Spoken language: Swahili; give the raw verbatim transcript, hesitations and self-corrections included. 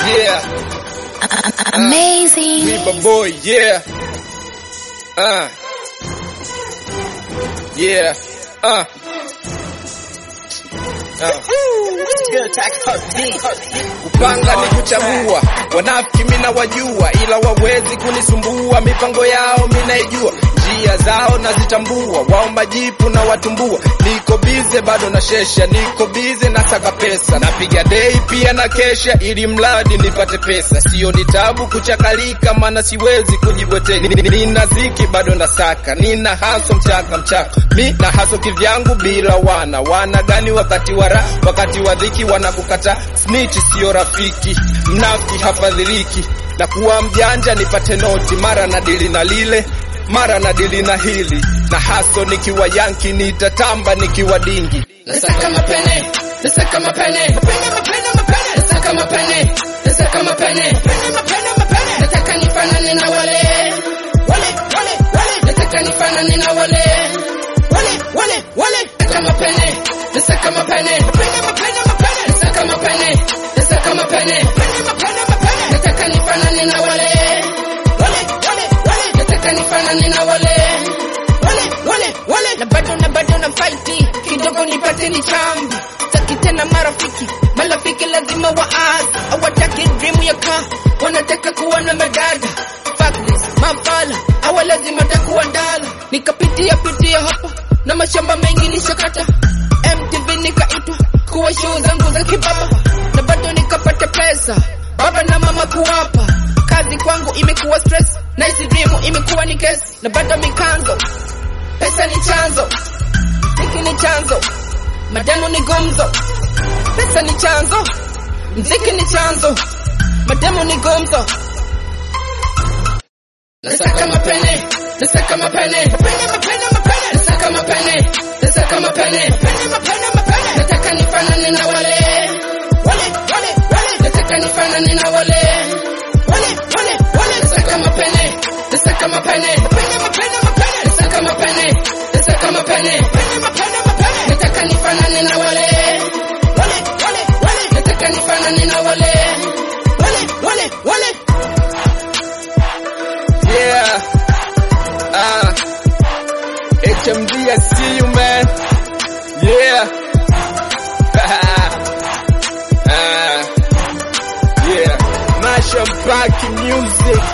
Yeah. Amazing. Reba boy, yeah. Uh. Yeah. Uh. Uh. Kupanga ni kuchagua, wanafiki mina wajua, ila wawezi kunisumbua, mipango yao mina ijua, njia zao nazitambua, wao majipu na watumbua. Niko bize bado na shesha, niko bize na saka pesa, napiga day pia na kesha, ili mradi nipate pesa. Sio ni tabu kuchakalika, maana siwezi kujibwete. Nina ziki bado na saka, nina haso mchaka mchaka, mi na haso kivyangu bila wana. Wana gani wakati wara, wakati wa dhiki wanakukata. Snitch sio rafiki, mnafiki hafadhiliki, na kuwa mjanja nipate noti, mara na dili na lile, mara na dili na hili, na haso nikiwa yanki nitatamba nikiwa dingi. Nasaka mapene, nasaka mapene, mapene mapene mapene, nasaka mapene, nasaka mapene, mapene mapene mapene, nataka nifanane na wale, wale wale wale, nataka nifanane na wale, wale wale wale, nasaka mapene, nasaka mapene, mapene mapene mapene, nasaka mapene, nasaka mapene, mapene mapene mapene, nataka nifanane na wale, wale wale wale, nataka nifanane na wale, wale wale wale, na bado na bado na fighti kidogo nipate ni chambi. Taki tena marafiki, marafiki lazima waaz, hawataki dream ya kaa, wanataka kuwa na madada. Fuck this, mafala, hawa lazima takuwa ndala. Nikapitia pitia hapa, na mashamba mengi nishakata, M T V nikaitwa, kuwa show zangu za kibaba, na bado nikapata pesa, baba na mama kuwapa. Kazi kwangu imekuwa stress, na isi dream imekuwa ni kesi, na bado mikanzo. Pesa ni chanzo, mziki ni chanzo, mademu ni gumzo. Pesa ni chanzo, mziki ni chanzo, mademu ni gumzo. Nasaka mapene, nasaka mapene, mapene mapene mapene, nasaka mapene, nasaka mapene, mapene mapene mapene, nataka nifanane na wale, wale wale wale, nataka nifanane na wale, wale wale wale, nasaka mapene, nasaka mapene, mapene mapene mapene, nasaka mapene, nasaka mapene, mapene mapene mapene, nataka nifanane na wale, wale wale wale, nataka nifanane na wale, wale wale wale. Yeah. Uh. H M D, I see you, man. Yeah. uh. Yeah. Masha Baki music.